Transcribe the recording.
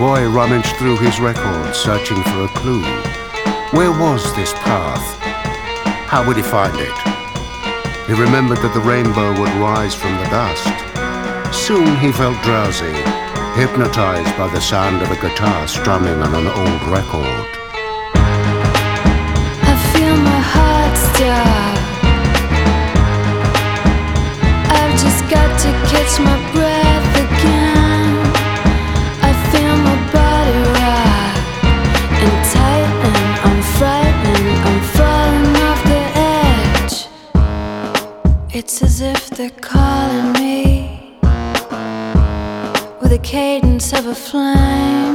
boy rummaged through his records, searching for a clue. Where was this path? How would he find it? He remembered that the rainbow would rise from the dust. Soon he felt drowsy, hypnotized by the sound of a guitar strumming on an old record. I feel my heart stop. I've just got to catch my breath again. I feel my body rock and tighten. I'm frightened, I'm falling off the edge. It's as if they're calling me with the cadence of a flame.